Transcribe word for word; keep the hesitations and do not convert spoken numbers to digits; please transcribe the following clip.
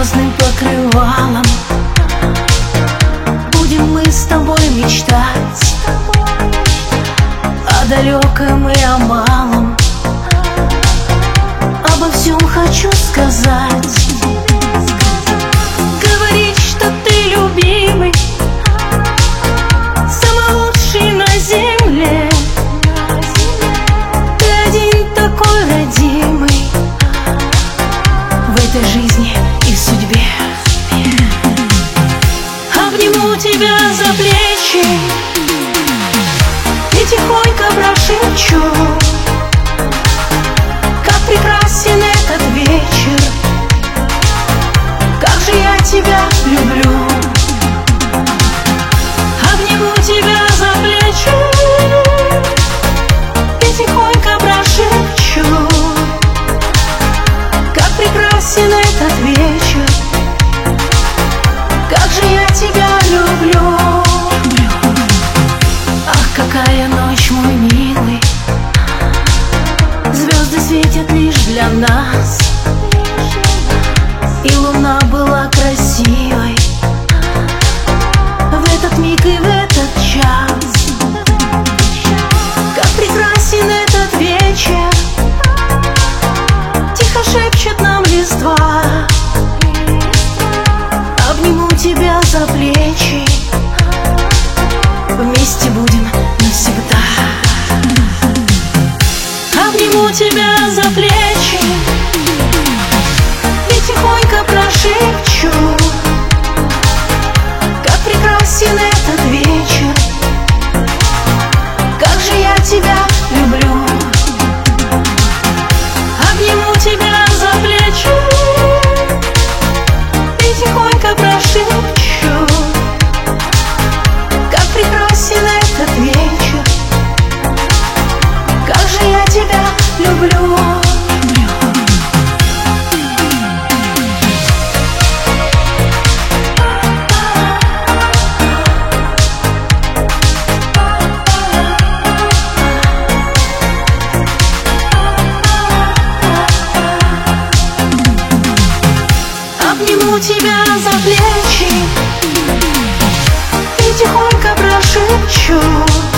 звездным покрывалом будем мы с тобой мечтать о далеком и о малом. Обо всем хочу сказать, говорить, что ты любимый, самый лучший на земле. Ты один такой родимый в этой жизни и в судьбе. Обниму тебя за плечи и тихонько прошепчу, как прекрасен этот вечер, как же я тебя люблю. Обниму тебя за плечи и тихонько прошепчу, как прекрасен этот вечер, как же я тебя люблю. Ах, какая ночь, мой милый, звезды светят лишь для нас, и луна была красивой в этот миг и в этот час. Как прекрасен этот вечер, тихо шепчет нам листва. Обниму тебя за плечи, вместе будем навсегда. Обниму тебя за плечи и тихонько прошепчу, как прекрасен этот вечер, как же я тебя люблю. Обниму тебя за плечи и тихонько прошепчу, как прекрасен этот вечер, как же я тебя люблю. Обниму тебя за плечи и тихонько прошепчу,